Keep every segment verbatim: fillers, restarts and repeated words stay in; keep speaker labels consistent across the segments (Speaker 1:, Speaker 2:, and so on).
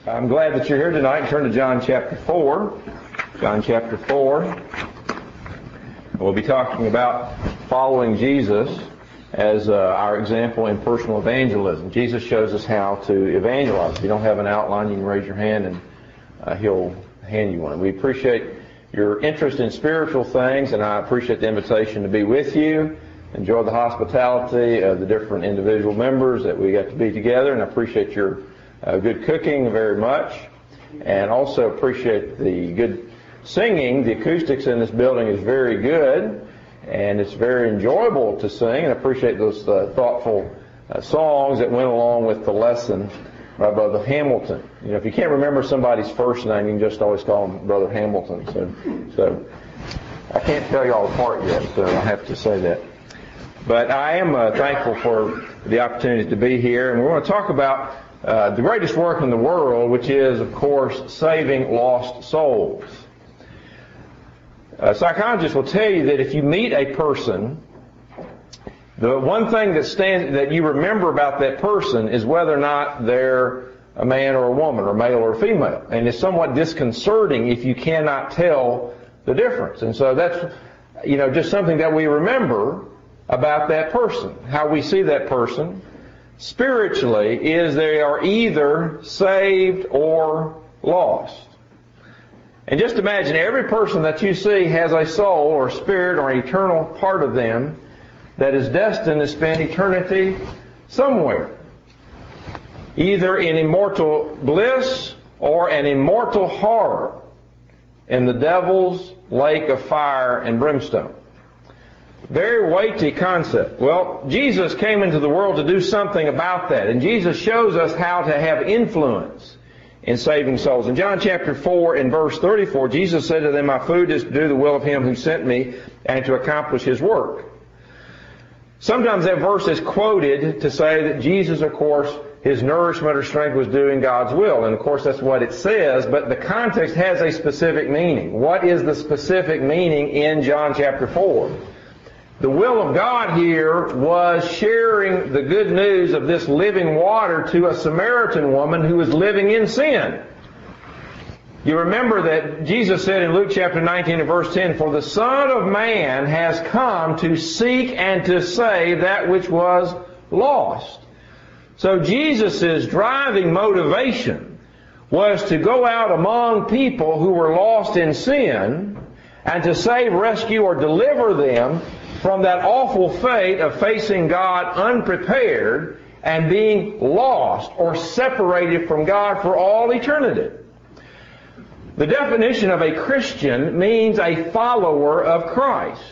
Speaker 1: I'm glad that you're here tonight. Turn to John chapter four. John chapter four. We'll be talking about following Jesus as uh, our example in personal evangelism. Jesus shows us how to evangelize. If you don't have an outline, you can raise your hand and uh, he'll hand you one. We appreciate your interest in spiritual things, and I appreciate the invitation to be with you. Enjoy the hospitality of the different individual members that we got to be together, and I appreciate your uh, good cooking very much, and also appreciate the good singing. The acoustics in this building is very good, and it's very enjoyable to sing, and I appreciate those uh, thoughtful uh, songs that went along with the lesson by Brother Hamilton. You know, if you can't remember somebody's first name, you can just always call him Brother Hamilton. So, so I can't tell you all apart yet, so I have to say that. But I am uh, thankful for the opportunity to be here, and we're going to talk about uh, the greatest work in the world, which is, of course, saving lost souls. Uh, psychologists will tell you that if you meet a person, the one thing that stands that you remember about that person is whether or not they're a man or a woman, or male or female, and it's somewhat disconcerting if you cannot tell the difference. And so that's, you know, just something that we remember about that person. How we see that person spiritually is they are either saved or lost. And just imagine every person that you see has a soul or spirit or an eternal part of them that is destined to spend eternity somewhere, either in immortal bliss or an immortal horror in the devil's lake of fire and brimstone. Very weighty concept. Well, Jesus came into the world to do something about that, and Jesus shows us how to have influence in saving souls. In John chapter four and verse thirty-four, Jesus said to them, "My food is to do the will of Him who sent me and to accomplish His work." Sometimes that verse is quoted to say that Jesus, of course, His nourishment or strength was doing God's will. And of course that's what it says, but the context has a specific meaning. What is the specific meaning in John chapter four? The will of God here was sharing the good news of this living water to a Samaritan woman who was living in sin. You remember that Jesus said in Luke chapter nineteen and verse ten, "For the Son of Man has come to seek and to save that which was lost." So Jesus' driving motivation was to go out among people who were lost in sin and to save, rescue, or deliver them from that awful fate of facing God unprepared and being lost or separated from God for all eternity. The definition of a Christian means a follower of Christ.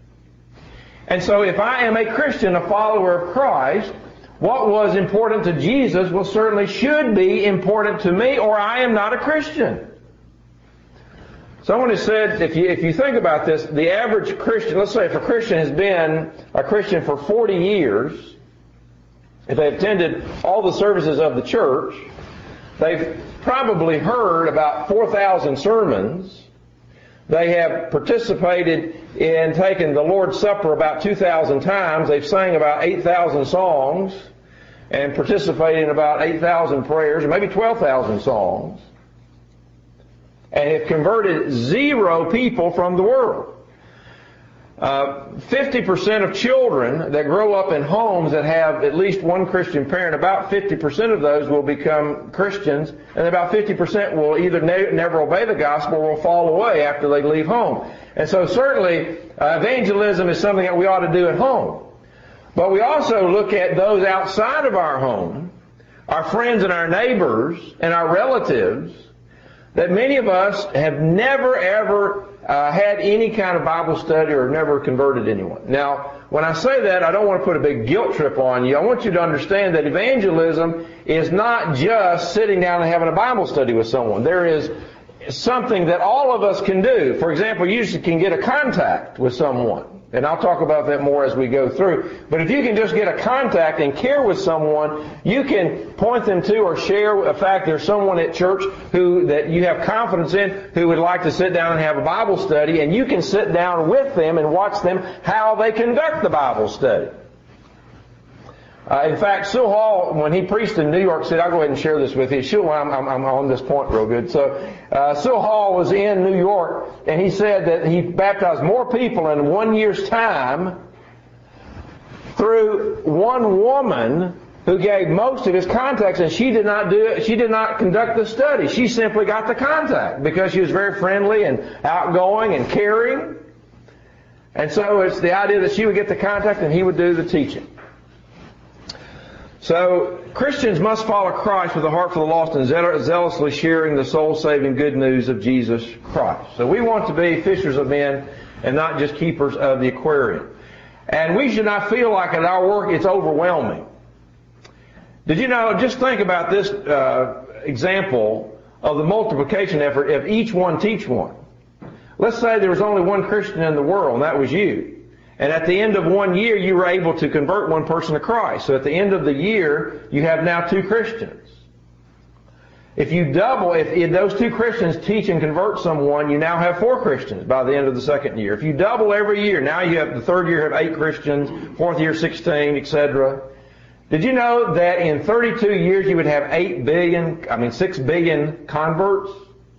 Speaker 1: And so if I am a Christian, a follower of Christ, what was important to Jesus will certainly should be important to me, or I am not a Christian. Someone has said, if you, if you think about this, the average Christian, let's say if a Christian has been a Christian for forty years, if they've attended all the services of the church, they've probably heard about four thousand sermons, they have participated in taking the Lord's Supper about two thousand times, they've sang about eight thousand songs, and participated in about eight thousand prayers, or maybe twelve thousand songs, and have converted zero people from the world. Uh, fifty percent of children that grow up in homes that have at least one Christian parent, about fifty percent of those will become Christians, and about fifty percent will either ne- never obey the gospel or will fall away after they leave home. And so certainly uh, evangelism is something that we ought to do at home. But we also look at those outside of our home, our friends and our neighbors and our relatives, that many of us have never ever uh, had any kind of Bible study or never converted anyone. Now, when I say that, I don't want to put a big guilt trip on you. I want you to understand that evangelism is not just sitting down and having a Bible study with someone. There is something that all of us can do. For example, you can get a contact with someone. And I'll talk about that more as we go through. But if you can just get a contact and care with someone, you can point them to or share a fact there's someone at church who that you have confidence in who would like to sit down and have a Bible study, and you can sit down with them and watch them how they conduct the Bible study. Uh, in fact, Sewell Hall, when he preached in New York City, I'll go ahead and share this with you. Sewell, I'm, I'm, I'm on this point real good. So, uh, Sewell Hall was in New York, and he said that he baptized more people in one year's time through one woman who gave most of his contacts, and she did not do it. She did not conduct the study. She simply got the contact because she was very friendly and outgoing and caring. And so it's the idea that she would get the contact and he would do the teaching. So Christians must follow Christ with a heart for the lost and zealously sharing the soul-saving good news of Jesus Christ. So we want to be fishers of men and not just keepers of the aquarium. And we should not feel like at our work it's overwhelming. Did you know, just think about this uh, example of the multiplication effort if each one teach one. Let's say there was only one Christian in the world, and that was you. And at the end of one year, you were able to convert one person to Christ. So at the end of the year, you have now two Christians. If you double, if, if those two Christians teach and convert someone, you now have four Christians by the end of the second year. If you double every year, now you have the third year have eight Christians, fourth year sixteen, et cetera. Did you know that in thirty-two years you would have eight billion, I mean six billion converts?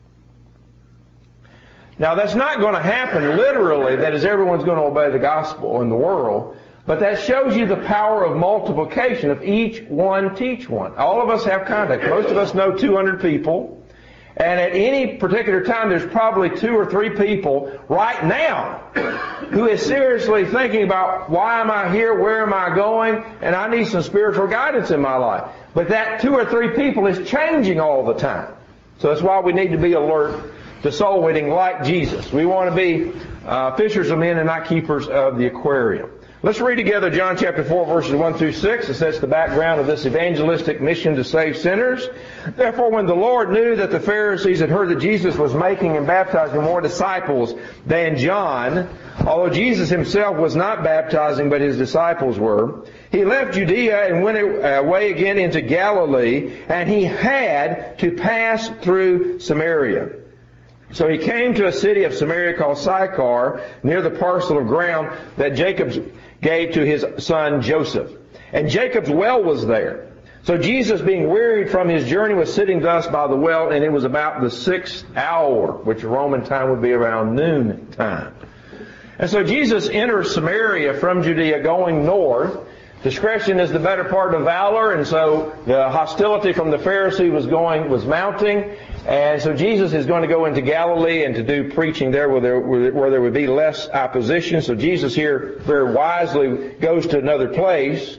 Speaker 1: Now that's not going to happen literally, that is everyone's going to obey the gospel in the world, but that shows you the power of multiplication, of each one teach one. All of us have contact. Most of us know two hundred people, and at any particular time there's probably two or three people right now who is seriously thinking about, why am I here, where am I going, and I need some spiritual guidance in my life. But that two or three people is changing all the time. So that's why we need to be alert to soul winning like Jesus. We want to be uh, fishers of men and not keepers of the aquarium. Let's read together John chapter four, verses one through six. It sets the background of this evangelistic mission to save sinners. Therefore, when the Lord knew that the Pharisees had heard that Jesus was making and baptizing more disciples than John, although Jesus himself was not baptizing, but his disciples were, he left Judea and went away again into Galilee, and he had to pass through Samaria. So he came to a city of Samaria called Sychar, near the parcel of ground that Jacob gave to his son Joseph. And Jacob's well was there. So Jesus, being wearied from his journey, was sitting thus by the well, and it was about the sixth hour, which Roman time would be around noon time. And so Jesus enters Samaria from Judea going north. Discretion is the better part of valor, and so the hostility from the Pharisee was going, was mounting, and so Jesus is going to go into Galilee and to do preaching there where there, where there would be less opposition. So Jesus here very wisely goes to another place.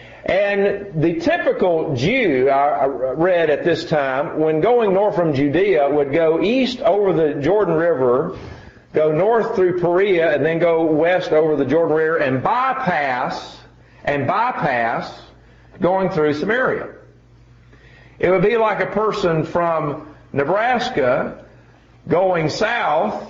Speaker 1: And the typical Jew, I read at this time, when going north from Judea, would go east over the Jordan River, go north through Perea, and then go west over the Jordan River and bypass and bypass going through Samaria. It would be like a person from Nebraska going south,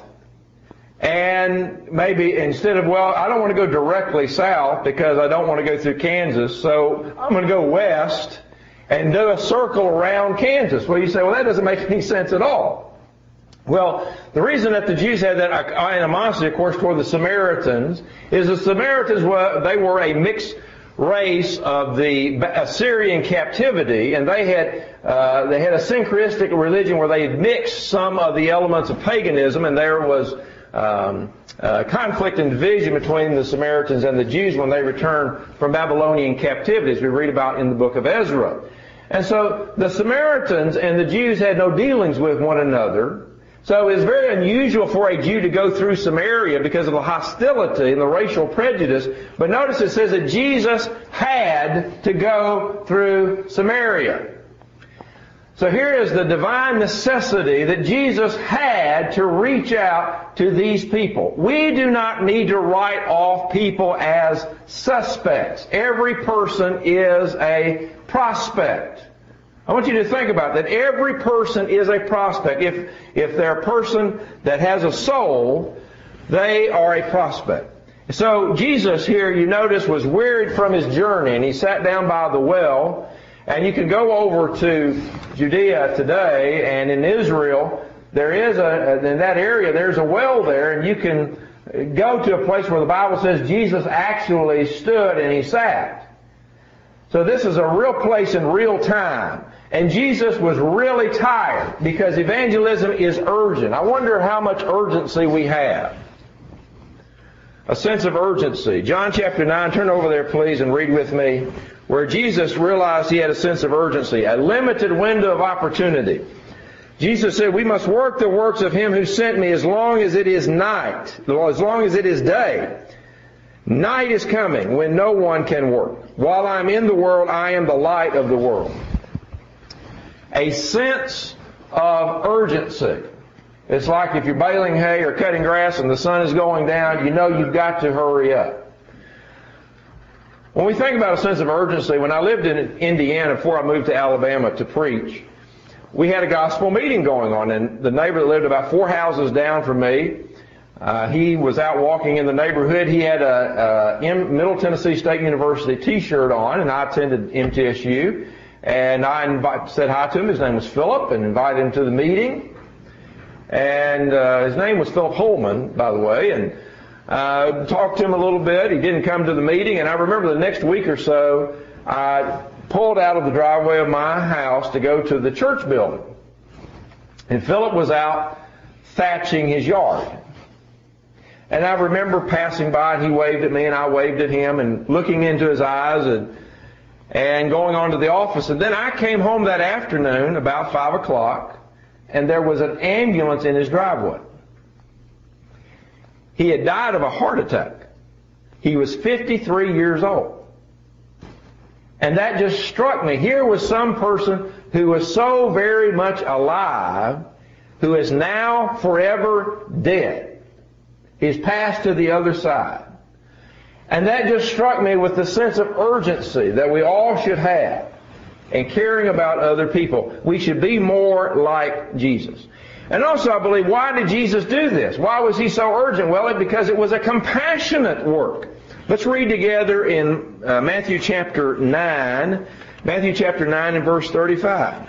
Speaker 1: and maybe instead of, well, I don't want to go directly south because I don't want to go through Kansas, so I'm going to go west and do a circle around Kansas. Well, you say, well, that doesn't make any sense at all. Well, the reason that the Jews had that animosity, of course, toward the Samaritans is the Samaritans were, they were a mixed race of the Assyrian captivity, and they had uh, they had a syncretistic religion where they had mixed some of the elements of paganism, and there was um, uh, conflict and division between the Samaritans and the Jews when they returned from Babylonian captivity, as we read about in the book of Ezra. And so the Samaritans and the Jews had no dealings with one another. So it's very unusual for a Jew to go through Samaria because of the hostility and the racial prejudice. But notice it says that Jesus had to go through Samaria. So here is the divine necessity that Jesus had to reach out to these people. We do not need to write off people as suspects. Every person is a prospect. I want you to think about that. Every person is a prospect. If, if they're a person that has a soul, they are a prospect. So Jesus here, you notice, was wearied from his journey, and he sat down by the well. And you can go over to Judea today, and in Israel, there is a, in that area, there's a well there, and you can go to a place where the Bible says Jesus actually stood and he sat. So this is a real place in real time. And Jesus was really tired because evangelism is urgent. I wonder how much urgency we have. A sense of urgency. John chapter nine, turn over there please and read with me, where Jesus realized he had a sense of urgency, a limited window of opportunity. Jesus said, we must work the works of him who sent me as long as it is night, as long as it is day. Night is coming when no one can work. While I am in the world, I am the light of the world. A sense of urgency. It's like if you're baling hay or cutting grass and the sun is going down, you know you've got to hurry up. When we think about a sense of urgency, when I lived in Indiana before I moved to Alabama to preach, we had a gospel meeting going on, and the neighbor that lived about four houses down from me, uh, he was out walking in the neighborhood. He had a, a Middle Tennessee State University T-shirt on, and I attended M T S U, and I invite, said hi to him. His name was Philip, and invited him to the meeting. And uh, his name was Philip Holman, by the way, and uh, talked to him a little bit. He didn't come to the meeting, and I remember the next week or so, I pulled out of the driveway of my house to go to the church building. And Philip was out thatching his yard. And I remember passing by, and he waved at me, and I waved at him, and looking into his eyes, and and going on to the office. And then I came home that afternoon, about five o'clock, and there was an ambulance in his driveway. He had died of a heart attack. He was fifty-three years old. And that just struck me. Here was some person who was so very much alive, who is now forever dead. He's passed to the other side. And that just struck me with the sense of urgency that we all should have in caring about other people. We should be more like Jesus. And also, I believe, why did Jesus do this? Why was he so urgent? Well, because it was a compassionate work. Let's read together in uh, Matthew chapter nine, Matthew chapter nine and verse thirty-five.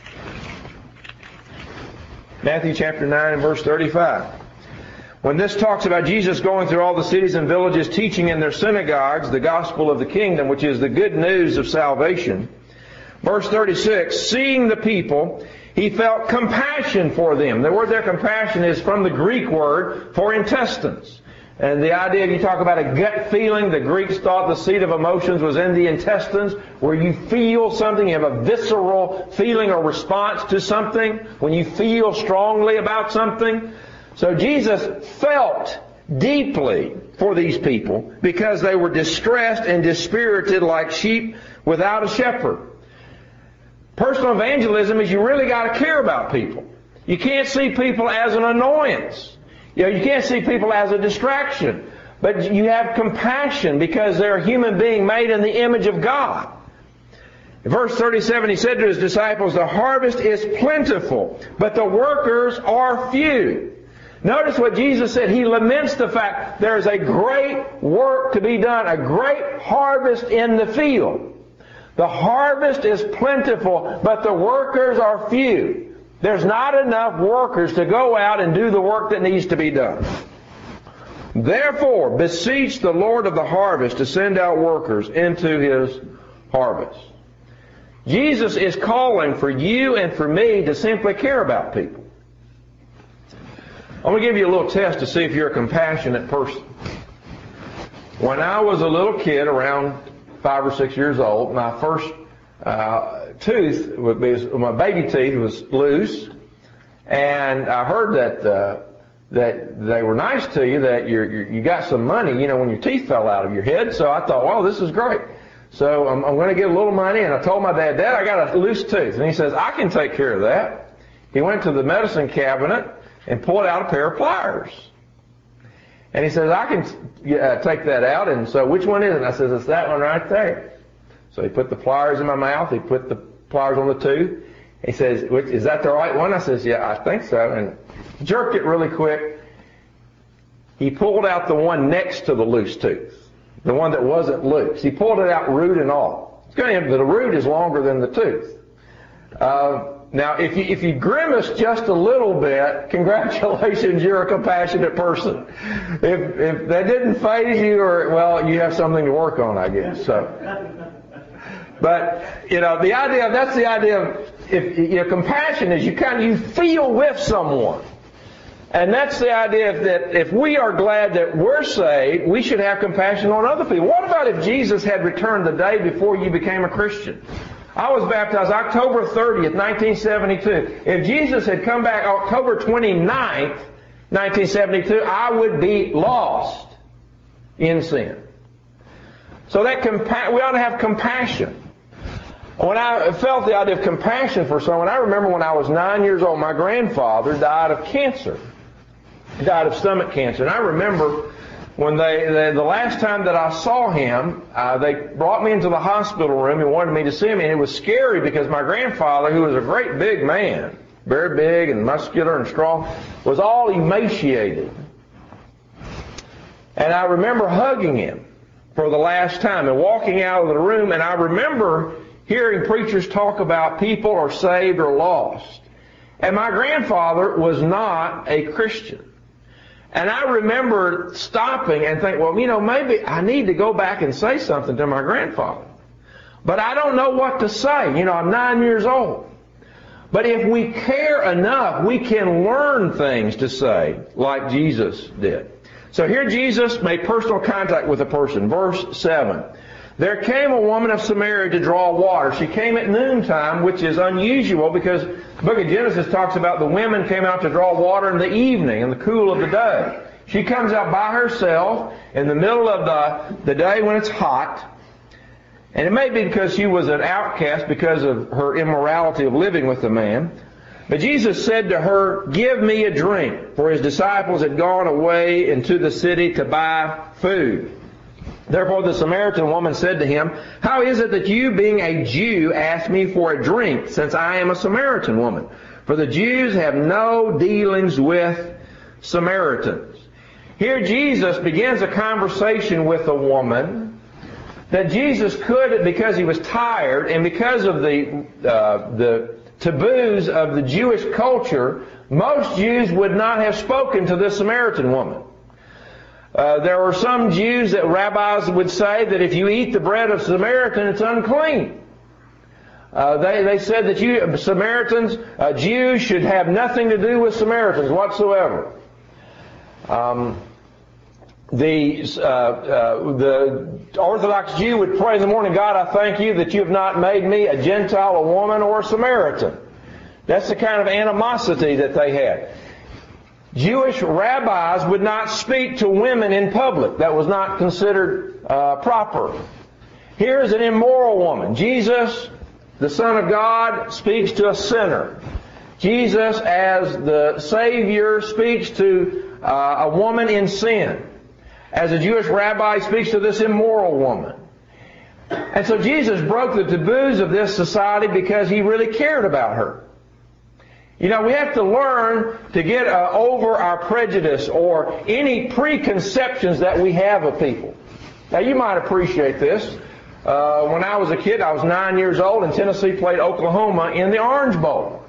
Speaker 1: Matthew chapter nine and verse thirty-five. When this talks about Jesus going through all the cities and villages, teaching in their synagogues the gospel of the kingdom, which is the good news of salvation. Verse thirty-six, seeing the people, he felt compassion for them. The word there, compassion, is from the Greek word for intestines. And the idea, if you talk about a gut feeling, the Greeks thought the seat of emotions was in the intestines, where you feel something, you have a visceral feeling or response to something, when you feel strongly about something. So Jesus felt deeply for these people because they were distressed and dispirited like sheep without a shepherd. Personal evangelism is you really got to care about people. You can't see people as an annoyance. You know, you can't see people as a distraction. But you have compassion because they're a human being made in the image of God. In verse thirty-seven, he said to his disciples, the harvest is plentiful, but the workers are few. Notice what Jesus said. He laments the fact there is a great work to be done, a great harvest in the field. The harvest is plentiful, but the workers are few. There's not enough workers to go out and do the work that needs to be done. Therefore, beseech the Lord of the harvest to send out workers into his harvest. Jesus is calling for you and for me to simply care about people. I'm going to give you a little test to see if you're a compassionate person. When I was a little kid, around five or six years old, my first uh, tooth, would be, my baby teeth was loose, and I heard that uh, that they were nice to you, that you're, you're, you got some money, you know, when your teeth fell out of your head. So I thought, well, this is great. So I'm, I'm going to get a little money, and I told my dad, Dad, I got a loose tooth. And he says, I can take care of that. He went to the medicine cabinet and pulled out a pair of pliers. And he says, I can uh, take that out. And so, which one is it? And I says, it's that one right there. So he put the pliers in my mouth. He put the pliers on the tooth. He says, is that the right one? I says, yeah, I think so. And jerked it really quick. He pulled out the one next to the loose tooth, the one that wasn't loose. He pulled it out root and all. It's going to, the root is longer than the tooth. Uh, now, if you, if you grimace just a little bit, congratulations, you're a compassionate person. If, if that didn't faze you, or, well, you have something to work on, I guess. So, But, you know, the idea, that's the idea of, if, you know, compassion is you kind of, you feel with someone. And that's the idea that if we are glad that we're saved, we should have compassion on other people. What about if Jesus had returned the day before you became a Christian? I was baptized October thirtieth, nineteen seventy-two. If Jesus had come back October twenty-ninth, nineteen seventy-two, I would be lost in sin. So that compa- we ought to have compassion. When I felt the idea of compassion for someone, I remember when I was nine years old, my grandfather died of cancer. He died of stomach cancer. And I remember when they, they the last time that I saw him, uh, they brought me into the hospital room and wanted me to see him. And it was scary because my grandfather, who was a great big man, very big and muscular and strong, was all emaciated. And I remember hugging him for the last time and walking out of the room. And I remember hearing preachers talk about people are saved or lost. And my grandfather was not a Christian. And I remember stopping and thinking, well, you know, maybe I need to go back and say something to my grandfather. But I don't know what to say. You know, I'm nine years old. But if we care enough, we can learn things to say like Jesus did. So here Jesus made personal contact with a person. Verse seven. There came a woman of Samaria to draw water. She came at noontime, which is unusual because the book of Genesis talks about the women came out to draw water in the evening, in the cool of the day. She comes out by herself in the middle of the, the day when it's hot. And it may be because she was an outcast because of her immorality of living with the man. But Jesus said to her, "Give me a drink," for his disciples had gone away into the city to buy food. Therefore the Samaritan woman said to him, "How is it that you, being a Jew, ask me for a drink, since I am a Samaritan woman? For the Jews have no dealings with Samaritans." Here Jesus begins a conversation with a woman that Jesus could, because he was tired and because of the uh, the taboos of the Jewish culture, most Jews would not have spoken to this Samaritan woman. Uh, there were some Jews that rabbis would say that if you eat the bread of Samaritan, it's unclean. Uh, they, they said that you, Samaritans, uh, Jews should have nothing to do with Samaritans whatsoever. Um, the, uh, uh, the Orthodox Jew would pray in the morning, "God, I thank you that you have not made me a Gentile, a woman, or a Samaritan." That's the kind of animosity that they had. Jewish rabbis would not speak to women in public. That was not considered uh, proper. Here is an immoral woman. Jesus, the Son of God, speaks to a sinner. Jesus, as the Savior, speaks to uh, a woman in sin. As a Jewish rabbi, speaks to this immoral woman. And so Jesus broke the taboos of this society because he really cared about her. You know, we have to learn to get uh, over our prejudice or any preconceptions that we have of people. Now, you might appreciate this. Uh, when I was a kid, I was nine years old, and Tennessee played Oklahoma in the Orange Bowl.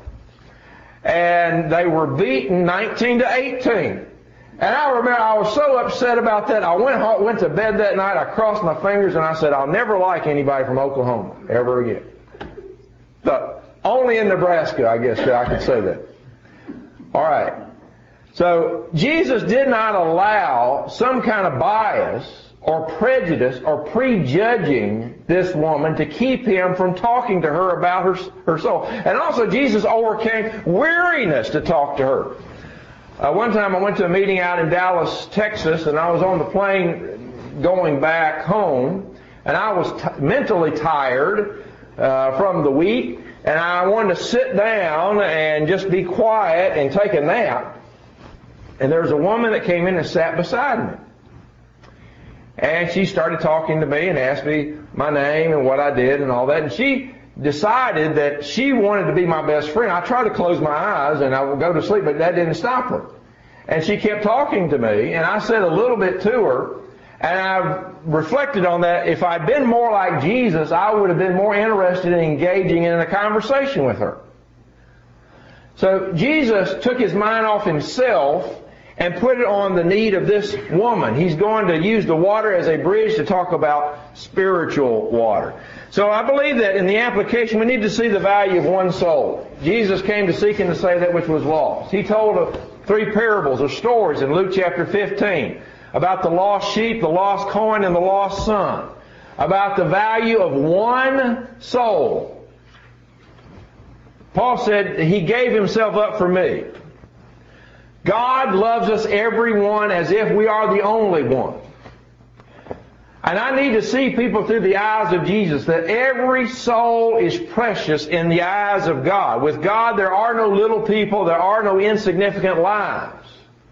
Speaker 1: And they were beaten nineteen to eighteen. And I remember I was so upset about that. I went home, went to bed that night, I crossed my fingers, and I said, "I'll never like anybody from Oklahoma ever again." So, only in Nebraska, I guess, I could say that. All right. So, Jesus did not allow some kind of bias or prejudice or prejudging this woman to keep him from talking to her about her, her soul. And also, Jesus overcame weariness to talk to her. Uh, one time I went to a meeting out in Dallas, Texas, and I was on the plane going back home, and I was t- mentally tired uh, from the week. And I wanted to sit down and just be quiet and take a nap. And there was a woman that came in and sat beside me. And she started talking to me and asked me my name and what I did and all that. And she decided that she wanted to be my best friend. I tried to close my eyes and I would go to sleep, but that didn't stop her. And she kept talking to me, and I said a little bit to her. And I reflected on that. If I'd been more like Jesus, I would have been more interested in engaging in a conversation with her. So Jesus took his mind off himself and put it on the need of this woman. He's going to use the water as a bridge to talk about spiritual water. So I believe that in the application we need to see the value of one soul. Jesus came to seek and to save that which was lost. He told of three parables or stories in Luke chapter fifteen about the lost sheep, the lost coin, and the lost son. About the value of one soul. Paul said he gave himself up for me. God loves us everyone as if we are the only one. And I need to see people through the eyes of Jesus, that every soul is precious in the eyes of God. With God, there are no little people, there are no insignificant lives.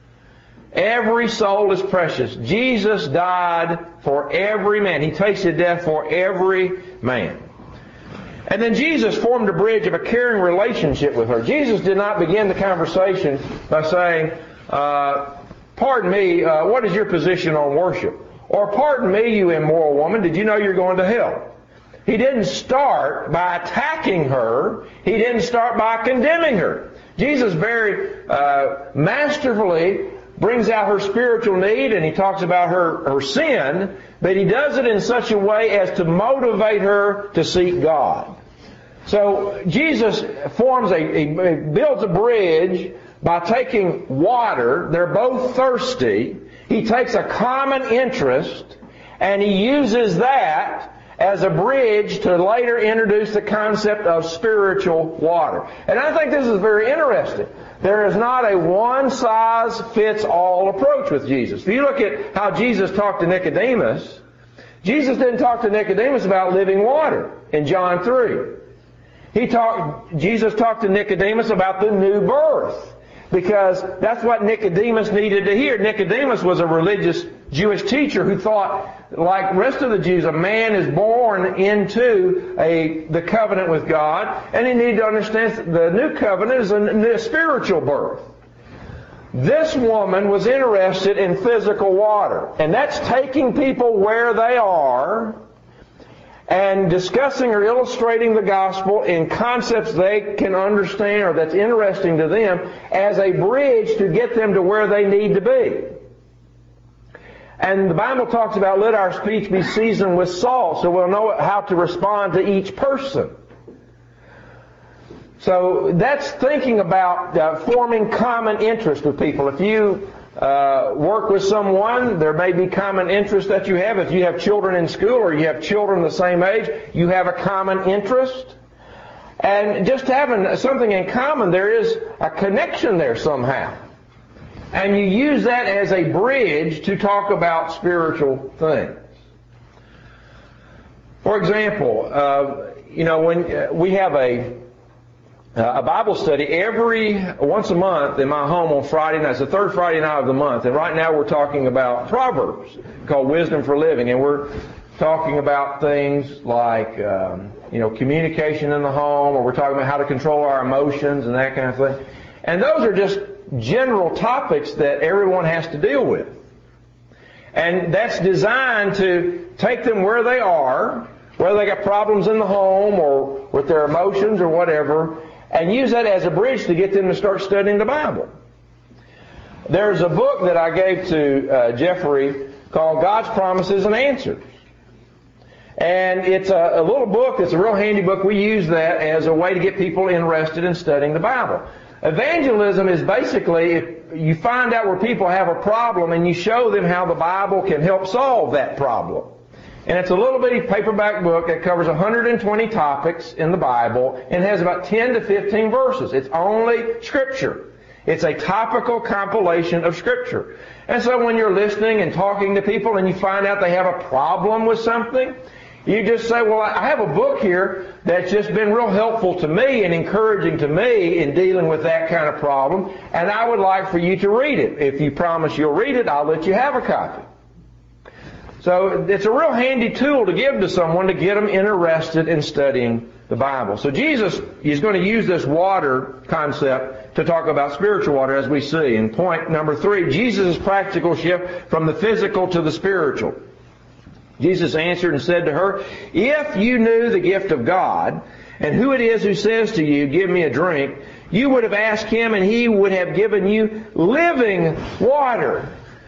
Speaker 1: Every soul is precious. Jesus died for every man. He tasted death for every man. And then Jesus formed a bridge of a caring relationship with her. Jesus did not begin the conversation by saying, uh, pardon me, uh, what is your position on worship? Or, pardon me, you immoral woman, did you know you're going to hell? He didn't start by attacking her. He didn't start by condemning her. Jesus very uh, masterfully brings out her spiritual need, and he talks about her, her sin, but he does it in such a way as to motivate her to seek God. So Jesus forms a, a builds a bridge by taking water. They're both thirsty. He takes a common interest, and he uses that as a bridge to later introduce the concept of spiritual water. And I think this is very interesting. There is not a one-size-fits-all approach with Jesus. If you look at how Jesus talked to Nicodemus, Jesus didn't talk to Nicodemus about living water in John three. He talked, Jesus talked to Nicodemus about the new birth, because that's what Nicodemus needed to hear. Nicodemus was a religious Jewish teacher who thought, like the rest of the Jews, a man is born into a the covenant with God, and he needed to understand the new covenant is a, a spiritual birth. This woman was interested in physical water, and that's taking people where they are and discussing or illustrating the gospel in concepts they can understand or that's interesting to them as a bridge to get them to where they need to be. And the Bible talks about let our speech be seasoned with salt, so we'll know how to respond to each person. So that's thinking about uh, forming common interest with people. If you uh, work with someone, there may be common interests that you have. If you have children in school or you have children the same age, you have a common interest. And just having something in common, there is a connection there somehow. And you use that as a bridge to talk about spiritual things. For example, uh, you know, when uh, we have a Uh, a Bible study every once a month in my home on Friday nights, the third Friday night of the month. And right now we're talking about Proverbs called Wisdom for Living. And we're talking about things like, um, you know, communication in the home, or we're talking about how to control our emotions and that kind of thing. And those are just general topics that everyone has to deal with. And that's designed to take them where they are, whether they got problems in the home or with their emotions or whatever, and use that as a bridge to get them to start studying the Bible. There's a book that I gave to uh, Jeffrey called God's Promises and Answers. And it's a, a little book. It's a real handy book. We use that as a way to get people interested in studying the Bible. Evangelism is basically if you find out where people have a problem and you show them how the Bible can help solve that problem. And it's a little bitty paperback book that covers one hundred twenty topics in the Bible and has about ten to fifteen verses. It's only Scripture. It's a topical compilation of Scripture. And so when you're listening and talking to people and you find out they have a problem with something, you just say, well, I have a book here that's just been real helpful to me and encouraging to me in dealing with that kind of problem, and I would like for you to read it. If you promise you'll read it, I'll let you have a copy. So it's a real handy tool to give to someone to get them interested in studying the Bible. So Jesus is going to use this water concept to talk about spiritual water, as we see. And point number three, Jesus' practical shift from the physical to the spiritual. Jesus answered and said to her, if you knew the gift of God and who it is who says to you, give me a drink, you would have asked him and he would have given you living water.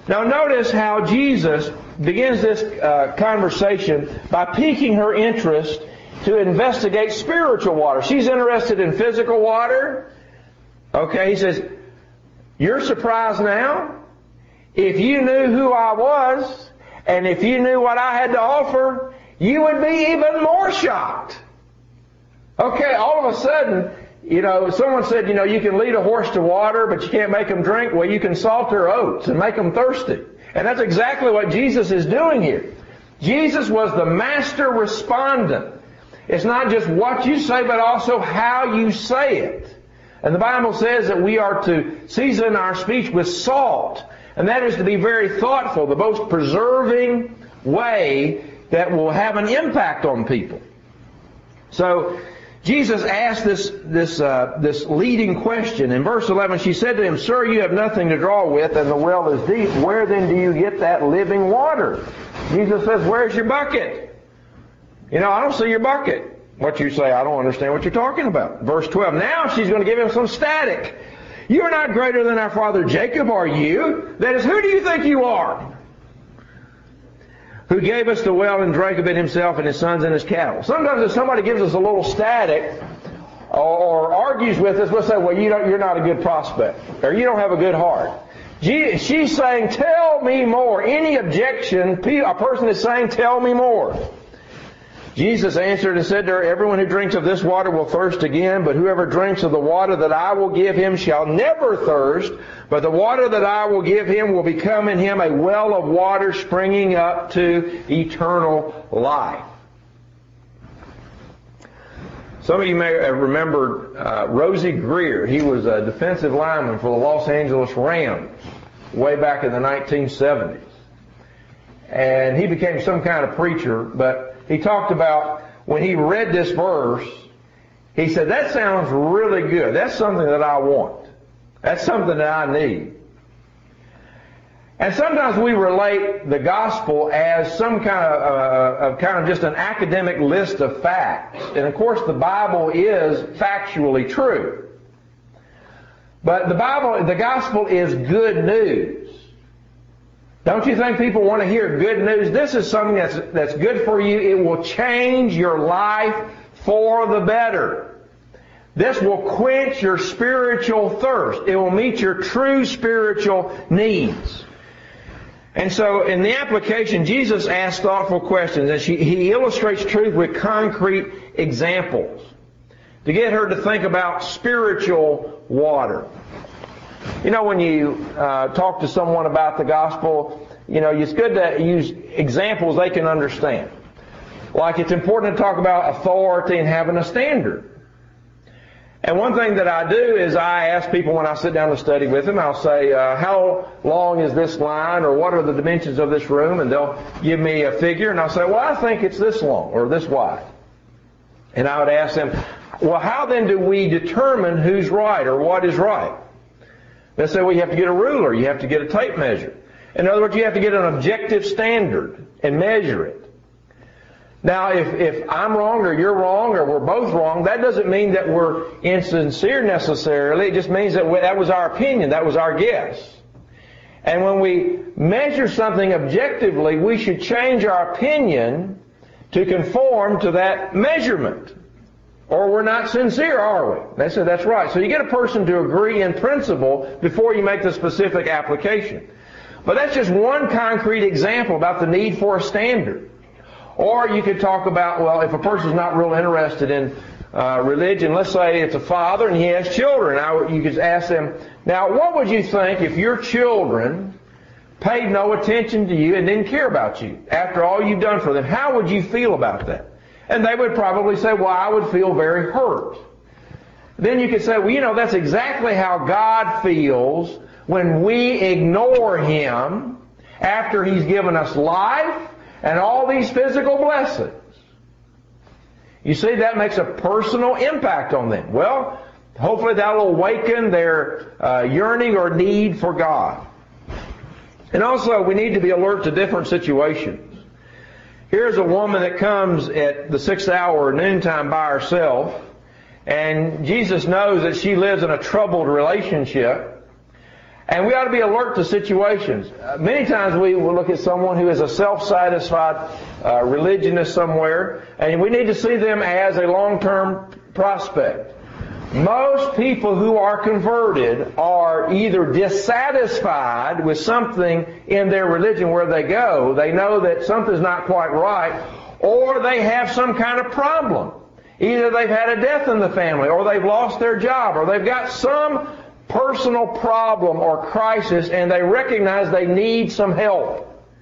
Speaker 1: Now notice how Jesus begins this uh, conversation by piquing her interest to investigate spiritual water. She's interested in physical water. Okay, he says, you're surprised now? If you knew who I was, and if you knew what I had to offer, you would be even more shocked. Okay, all of a sudden, you know, someone said, you know, you can lead a horse to water, but you can't make them drink. Well, you can salt their oats and make them thirsty. And that's exactly what Jesus is doing here. Jesus was the master respondent. It's not just what you say, but also how you say it. And the Bible says that we are to season our speech with salt. And that is to be very thoughtful, the most preserving way that will have an impact on people. So, Jesus asked this this uh, this leading question. In verse eleven, she said to him, Sir, you have nothing to draw with, and the well is deep. Where then do you get that living water? Jesus says, where's your bucket? You know, I don't see your bucket. What you say, I don't understand what you're talking about. Verse twelve, now she's going to give him some static. You are not greater than our father Jacob, are you? That is, who do you think you are? Who gave us the well and drank of it himself and his sons and his cattle. Sometimes if somebody gives us a little static or, or argues with us, we'll say, well, you don't, you're not a good prospect, or you don't have a good heart. She's saying, tell me more. Any objection, a person is saying, tell me more. Jesus answered and said to her, everyone who drinks of this water will thirst again, but whoever drinks of the water that I will give him shall never thirst, but the water that I will give him will become in him a well of water springing up to eternal life. Some of you may have remembered uh, Rosie Greer. He was a defensive lineman for the Los Angeles Rams way back in the nineteen seventies. And he became some kind of preacher, but he talked about when he read this verse, he said, that sounds really good. That's something that I want. That's something that I need. And sometimes we relate the gospel as some kind of, uh, of kind of just an academic list of facts. And of course the Bible is factually true. But the Bible, the gospel is good news. Don't you think people want to hear good news? This is something that's, that's good for you. It will change your life for the better. This will quench your spiritual thirst. It will meet your true spiritual needs. And so in the application, Jesus asks thoughtful questions, and she, he illustrates truth with concrete examples to get her to think about spiritual water. You know, when you uh, talk to someone about the gospel, you know, it's good to use examples they can understand. Like it's important to talk about authority and having a standard. And one thing that I do is I ask people when I sit down to study with them, I'll say, uh, how long is this line, or what are the dimensions of this room? And they'll give me a figure, and I'll say, well, I think it's this long or this wide. And I would ask them, well, how then do we determine who's right or what is right? They say, well, you have to get a ruler, you have to get a tape measure. In other words, you have to get an objective standard and measure it. Now, if, if I'm wrong or you're wrong or we're both wrong, that doesn't mean that we're insincere necessarily. It just means that we, that was our opinion, that was our guess. And when we measure something objectively, we should change our opinion to conform to that measurement. Or we're not sincere, are we? They said that's right. So you get a person to agree in principle before you make the specific application. But that's just one concrete example about the need for a standard. Or you could talk about, well, if a person's not real interested in uh, religion, let's say it's a father and he has children. Now you could ask them, now what would you think if your children paid no attention to you and didn't care about you after all you've done for them? How would you feel about that? And they would probably say, well, I would feel very hurt. Then you could say, well, you know, that's exactly how God feels when we ignore Him after He's given us life and all these physical blessings. You see, that makes a personal impact on them. Well, hopefully that will awaken their uh, yearning or need for God. And also, we need to be alert to different situations. Here's a woman that comes at the sixth hour, noontime, by herself, and Jesus knows that she lives in a troubled relationship. And we ought to be alert to situations. Uh, many times we will look at someone who is a self-satisfied uh, religionist somewhere, and we need to see them as a long-term prospect. Most people who are converted are either dissatisfied with something in their religion where they go. They know that something's not quite right, or they have some kind of problem. Either they've had a death in the family, or they've lost their job, or they've got some personal problem or crisis, and they recognize they need some help.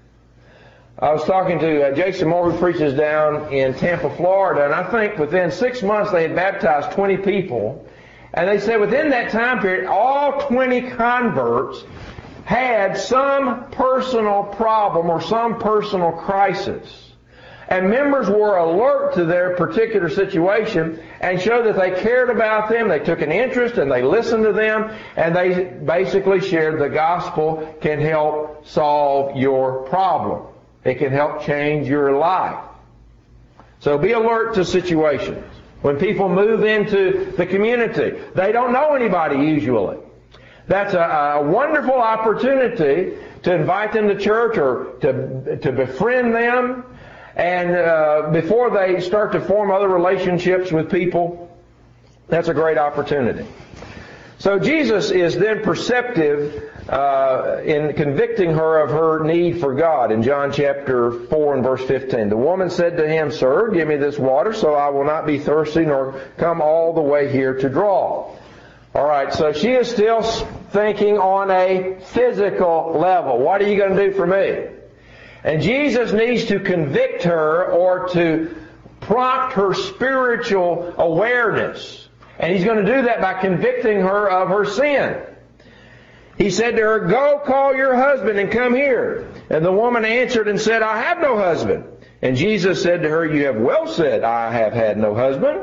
Speaker 1: I was talking to uh, Jason Moore, who preaches down in Tampa, Florida, and I think within six months they had baptized twenty people. And they said within that time period, all twenty converts had some personal problem or some personal crisis. And members were alert to their particular situation and showed that they cared about them, they took an interest, and they listened to them, and they basically shared the gospel can help solve your problem. It can help change your life. So be alert to situations. When people move into the community, they don't know anybody usually. That's a, a wonderful opportunity to invite them to church or to, to befriend them. And uh, before they start to form other relationships with people, that's a great opportunity. So Jesus is then perceptive uh, in convicting her of her need for God in John chapter four and verse fifteen. The woman said to him, "Sir, give me this water so I will not be thirsty nor come all the way here to draw." All right, so she is still thinking on a physical level. What are you going to do for me? And Jesus needs to convict her or to prompt her spiritual awareness. And He's going to do that by convicting her of her sin. He said to her, "Go call your husband and come here." And the woman answered and said, "I have no husband." And Jesus said to her, "You have well said, I have had no husband.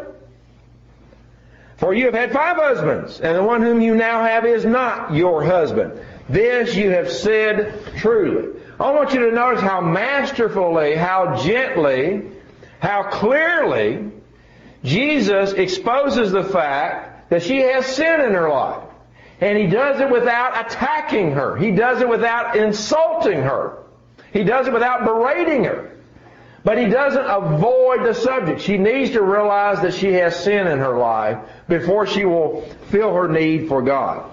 Speaker 1: For you have had five husbands, and the one whom you now have is not your husband. This you have said truly." I want you to notice how masterfully, how gently, how clearly Jesus exposes the fact that she has sin in her life. And He does it without attacking her. He does it without insulting her. He does it without berating her. But He doesn't avoid the subject. She needs to realize that she has sin in her life before she will feel her need for God.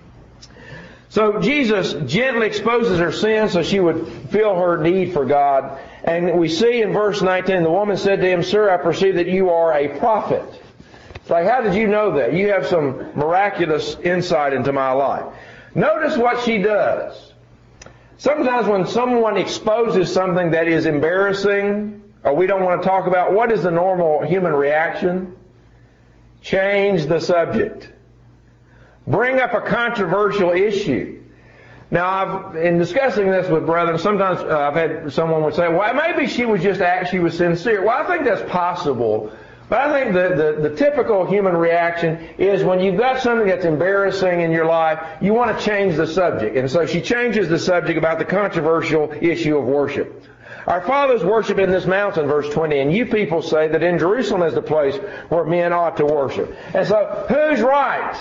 Speaker 1: So Jesus gently exposes her sin so she would feel her need for God. And we see in verse nineteen, the woman said to him, "Sir, I perceive that you are a prophet." It's like, how did you know that? You have some miraculous insight into my life. Notice what she does. Sometimes when someone exposes something that is embarrassing, or we don't want to talk about, what is the normal human reaction? Change the subject. Bring up a controversial issue. Now, I've, in discussing this with brethren, sometimes uh, I've had someone would say, well, maybe she was just act, she was sincere. Well, I think that's possible. But I think the, the, the typical human reaction is when you've got something that's embarrassing in your life, you want to change the subject. And so she changes the subject about the controversial issue of worship. Our fathers worship in this mountain, verse twenty, and you people say that in Jerusalem is the place where men ought to worship. And so, who's right?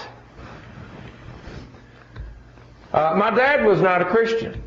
Speaker 1: Uh, my dad was not a Christian.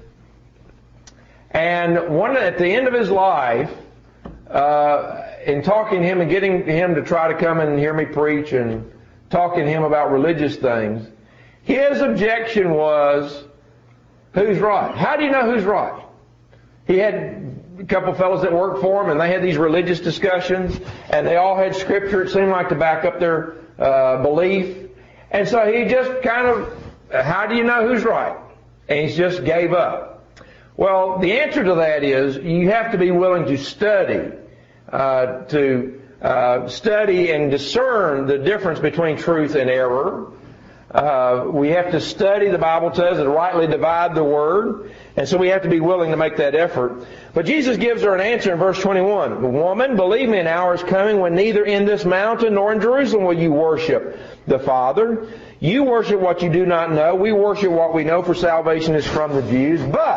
Speaker 1: And one at the end of his life, uh, in talking to him and getting him to try to come and hear me preach and talking to him about religious things, his objection was, who's right? How do you know who's right? He had a couple of fellows that worked for him, and they had these religious discussions, and they all had scripture, it seemed like, to back up their uh, belief. And so he just kind of, how do you know who's right? And he just gave up. Well, the answer to that is you have to be willing to study, uh, to uh, study and discern the difference between truth and error. Uh, we have to study, the Bible says, and rightly divide the word. And so we have to be willing to make that effort. But Jesus gives her an answer in verse twenty-one. "Woman, believe me, an hour is coming when neither in this mountain nor in Jerusalem will you worship the Father. You worship what you do not know. We worship what we know, for salvation is from the Jews. But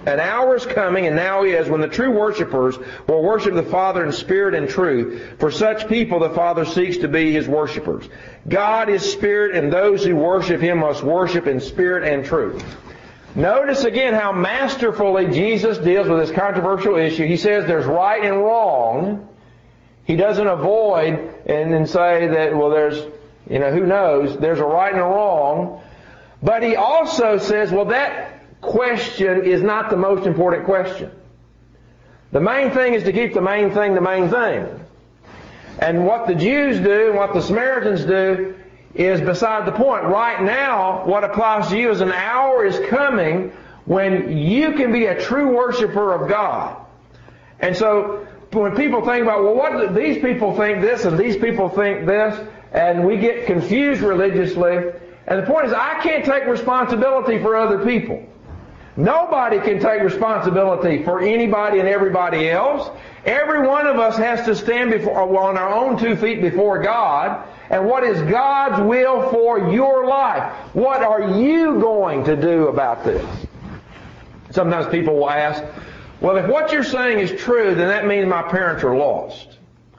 Speaker 1: An hour is coming, and now is, when the true worshipers will worship the Father in spirit and truth. For such people the Father seeks to be His worshipers. God is spirit, and those who worship Him must worship in spirit and truth. Notice again how masterfully Jesus deals with this controversial issue. He says there's right and wrong. He doesn't avoid and then say that, well, there's, you know, who knows, there's a right and a wrong. But He also says, well, that question is not the most important question. The main thing is to keep the main thing the main thing. And what the Jews do and what the Samaritans do is beside the point. Right now, what applies to you is an hour is coming when you can be a true worshiper of God. And so when people think about, well, what do these people think this and these people think this, and we get confused religiously. And the point is, I can't take responsibility for other people. Nobody can take responsibility for anybody and everybody else. Every one of us has to stand before, on our own two feet before God. And what is God's will for your life? What are you going to do about this? Sometimes people will ask, well, if what you're saying is true, then that means my parents are lost.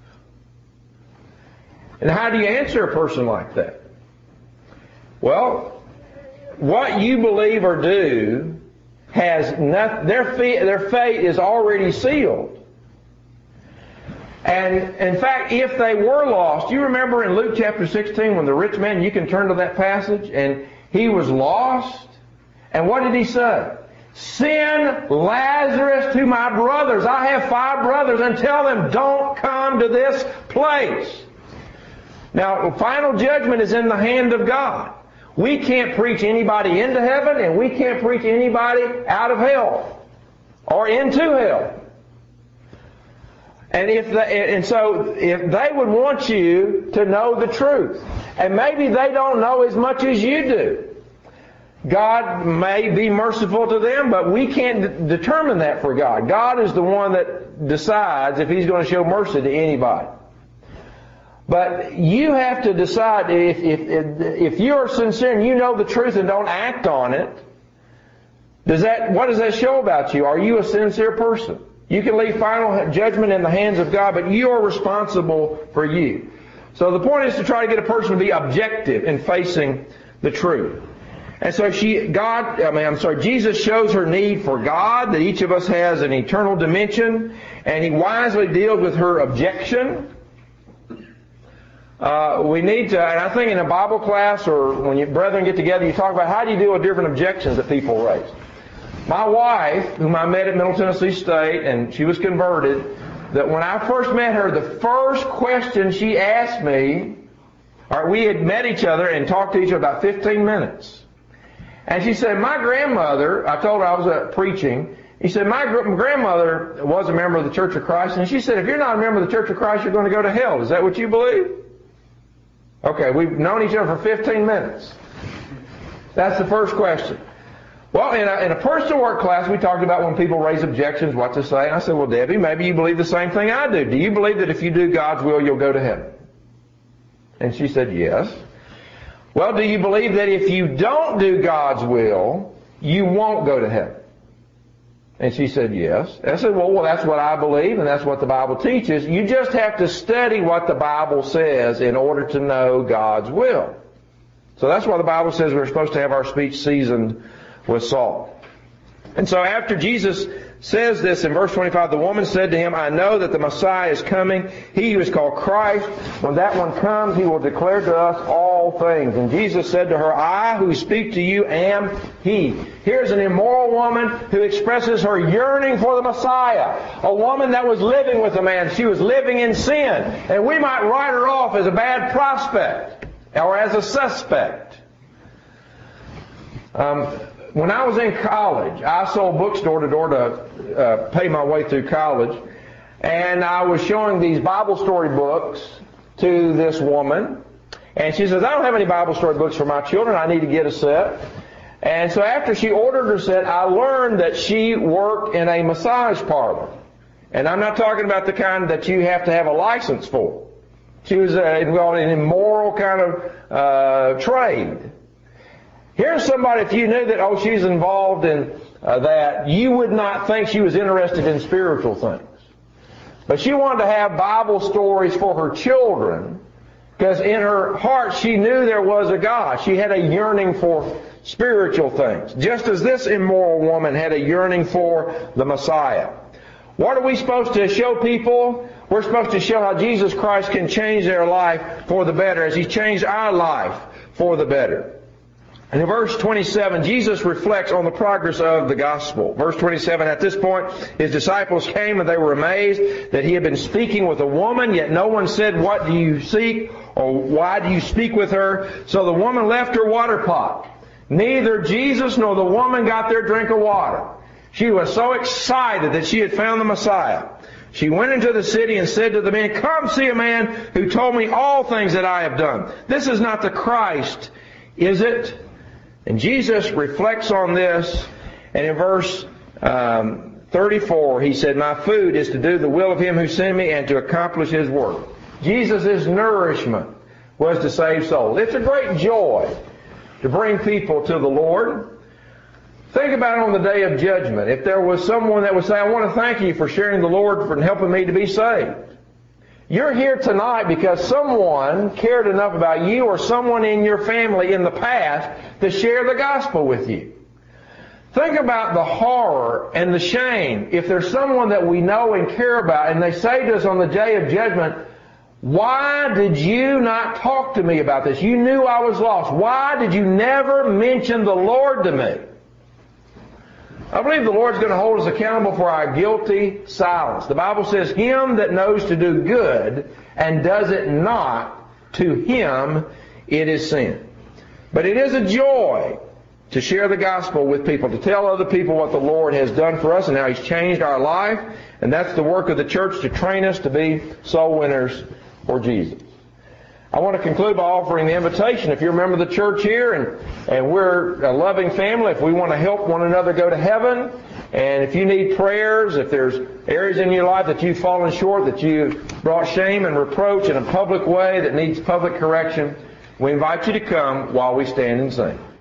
Speaker 1: And how do you answer a person like that? Well, what you believe or do has not, their fate, their fate is already sealed. And in fact, if they were lost, you remember in Luke chapter sixteen when the rich man, you can turn to that passage, and he was lost. And what did he say? Send Lazarus to my brothers. I have five brothers, and tell them, don't come to this place. Now, final judgment is in the hand of God. We can't preach anybody into heaven, and we can't preach anybody out of hell or into hell. And if they, and so if they would want you to know the truth, and maybe they don't know as much as you do, God may be merciful to them, but we can't d- determine that for God. God is the one that decides if He's going to show mercy to anybody. But you have to decide if, if, if, if you're sincere and you know the truth and don't act on it, does that, what does that show about you? Are you a sincere person? You can leave final judgment in the hands of God, but you are responsible for you. So the point is to try to get a person to be objective in facing the truth. And so she, God, I mean, I'm sorry, Jesus shows her need for God, that each of us has an eternal dimension, and He wisely deals with her objection. Uh, we need to, and I think in a Bible class or when you brethren get together, you talk about how do you deal with different objections that people raise. My wife, whom I met at Middle Tennessee State, and she was converted, that when I first met her, the first question she asked me, or we had met each other and talked to each other about fifteen minutes. And she said, my grandmother, I told her I was uh, preaching, he said, my gr- grandmother was a member of the Church of Christ, and she said, if you're not a member of the Church of Christ, you're going to go to hell. Is that what you believe? Okay, we've known each other for fifteen minutes. That's the first question. Well, in a, in a personal work class, we talked about when people raise objections, what to say. And I said, well, Debbie, maybe you believe the same thing I do. Do you believe that if you do God's will, you'll go to heaven? And she said, yes. Well, do you believe that if you don't do God's will, you won't go to heaven? And she said, yes. I said, well, well, that's what I believe, and that's what the Bible teaches. You just have to study what the Bible says in order to know God's will. So that's why the Bible says we're supposed to have our speech seasoned with salt. And so after Jesus says this in verse twenty-five, the woman said to Him, I know that the Messiah is coming, He who is called Christ. When that one comes, He will declare to us all things. And Jesus said to her, I who speak to you am He. Here's an immoral woman who expresses her yearning for the Messiah. A woman that was living with a man. She was living in sin. And we might write her off as a bad prospect or as a suspect. Um, When I was in college, I sold books door to door to uh, pay my way through college. And I was showing these Bible story books to this woman. And she says, I don't have any Bible story books for my children. I need to get a set. And so after she ordered her set, I learned that she worked in a massage parlor. And I'm not talking about the kind that you have to have a license for. She was uh, involved in an immoral kind of uh, trade. Here's somebody, if you knew that, oh, she's involved in uh, that, you would not think she was interested in spiritual things. But she wanted to have Bible stories for her children, because in her heart she knew there was a God. She had a yearning for spiritual things, just as this immoral woman had a yearning for the Messiah. What are we supposed to show people? We're supposed to show how Jesus Christ can change their life for the better, as He changed our life for the better. And in verse twenty-seven, Jesus reflects on the progress of the gospel. Verse twenty-seven, at this point, His disciples came and they were amazed that He had been speaking with a woman, yet no one said, "What do you seek?" or "Why do you speak with her?" So the woman left her water pot. Neither Jesus nor the woman got their drink of water. She was so excited that she had found the Messiah. She went into the city and said to the men, "Come see a man who told me all things that I have done. This is not the Christ, is it?" And Jesus reflects on this, and in verse um, thirty-four, He said, "My food is to do the will of Him who sent me and to accomplish His work." Jesus' nourishment was to save souls. It's a great joy to bring people to the Lord. Think about it on the day of judgment. If there was someone that would say, "I want to thank you for sharing the Lord and helping me to be saved." You're here tonight because someone cared enough about you or someone in your family in the past to share the gospel with you. Think about the horror and the shame if there's someone that we know and care about and they say to us on the day of judgment, "Why did you not talk to me about this? You knew I was lost. Why did you never mention the Lord to me?" I believe the Lord's going to hold us accountable for our guilty silence. The Bible says, "Him that knows to do good and does it not, to him it is sin." But it is a joy to share the gospel with people, to tell other people what the Lord has done for us and how He's changed our life. And that's the work of the church, to train us to be soul winners for Jesus. I want to conclude by offering the invitation. If you're a member of the church here and, and we're a loving family, if we want to help one another go to heaven, and if you need prayers, if there's areas in your life that you've fallen short, that you've brought shame and reproach in a public way that needs public correction, we invite you to come while we stand and sing.